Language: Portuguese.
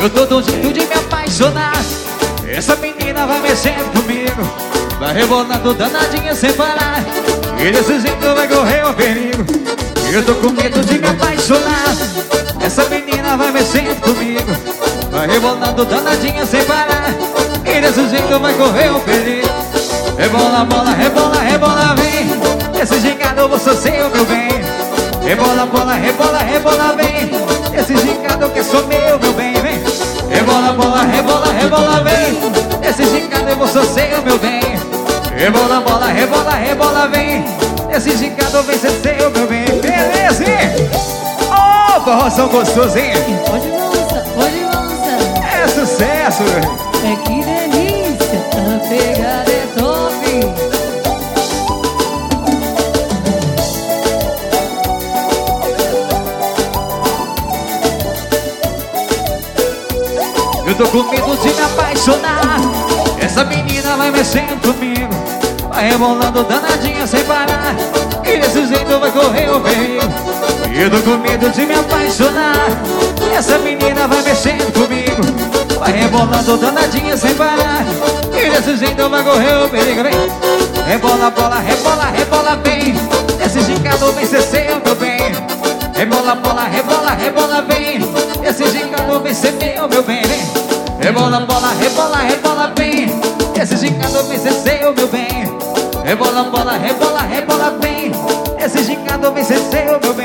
Eu tô do jeito de me apaixonar. Essa menina vai mexendo comigo, vai rebolando danadinha sem parar. E desse jeito vai correr o perigo. Eu tô com medo de me apaixonar. Essa menina vai mexendo comigo, vai rebolando danadinha sem parar. E desse jeito vai correr o perigo. Rebola, bola, rebola, rebola, vem. Esse gingado eu vou só ser o meu bem. Rebola, bola, rebola, rebola, vem. Esse gingado que sou meu bem, vem. Rebola, bola, rebola, rebola, vem. Esse gingado eu vou só ser o meu bem. Rebola, bola, rebola, rebola, vem. Esse gingado vem ser seu, meu bem. Beleza, hein? Ô, forrozão gostoso, hein? Pode lança. É sucesso. É que delícia, a pegada é top. Eu tô com medo de me apaixonar. Essa menina vai mexendo comigo, vai rebolando danadinha sem parar. E desse jeito vai correr o perigo. Eu tô com medo de me apaixonar. Essa menina vai mexendo comigo, vai rebolando danadinha sem parar. E desse jeito vai correr o perigo, vem. Rebola, bola, rebola, rebola, vem. Esse gingado vem ser seu, meu bem. Rebola, bola, rebola, rebola, vem. Esse gingado vem ser meu bem, vem. Rebola, bola, rebola, rebola, vem. Esse gingado vem ser seu, meu bem. Rebola, bola, rebola, rebola, vem. Esse gingado vem ser seu, meu bem.